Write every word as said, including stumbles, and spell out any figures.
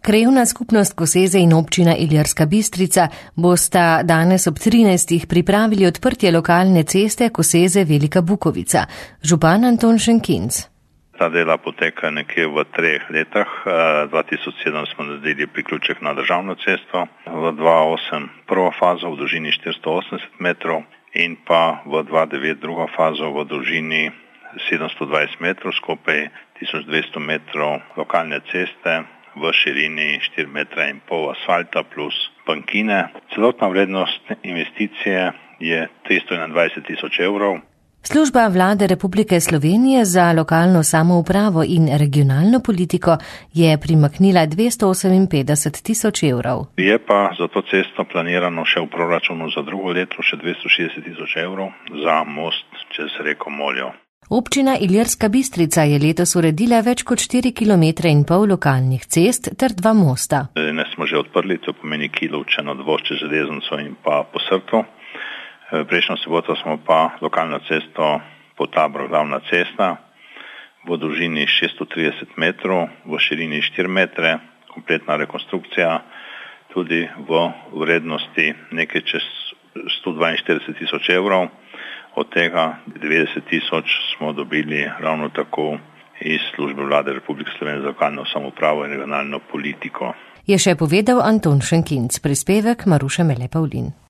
Krajevna skupnost Koseze in občina Ilirska Bistrica bosta danes ob trinajstih pripravili odprtje lokalne ceste Koseze Velika Bukovica. Župan Anton Šenkinc. Ta dela poteka nekje v treh letah. dva tisoč sedem smo naredili priključek na državno cesto, v dva tisoč osem prvo fazo v dolžini štiristo osemdeset metrov in pa v dva tisoč devet drugo fazo v dolžini sedemsto dvajset metrov, skupaj tisoč dvesto metrov lokalne ceste v širini štiri metre in pol asfalta plus bankine. Celotna vrednost investicije je tristo enaindvajset tisoč evrov. Služba Vlade Republike Slovenije za lokalno samoupravo in regionalno politiko je primaknila dvesto oseminpetdeset tisoč evrov. Je pa za to cesto planirano še v proračunu za drugo leto še dvesto šestdeset tisoč evrov za most čez reko Moljo. Občina Ilirska Bistrica je letos uredila več kot štiri kilometre in pol lokalnih cest ter dva mosta. Ne smo že odprli, to pomeni Kilovče, Nadvoz čez Železnico in pa Posrto. Prejšnjo soboto smo pa lokalno cesto Potabro glavna cesta v dolžini šeststo trideset metrov, v širini štiri metre, kompletna rekonstrukcija, tudi v vrednosti nekaj čez sto dvainštirideset tisoč evrov. Od tega devetdeset tisoč smo dobili ravno tako iz službe Vlade Republike Slovenije za lokalno samoupravo in regionalno politiko. Je še povedal Anton Šenkinc, prispevek Maruše Mele Pavlin.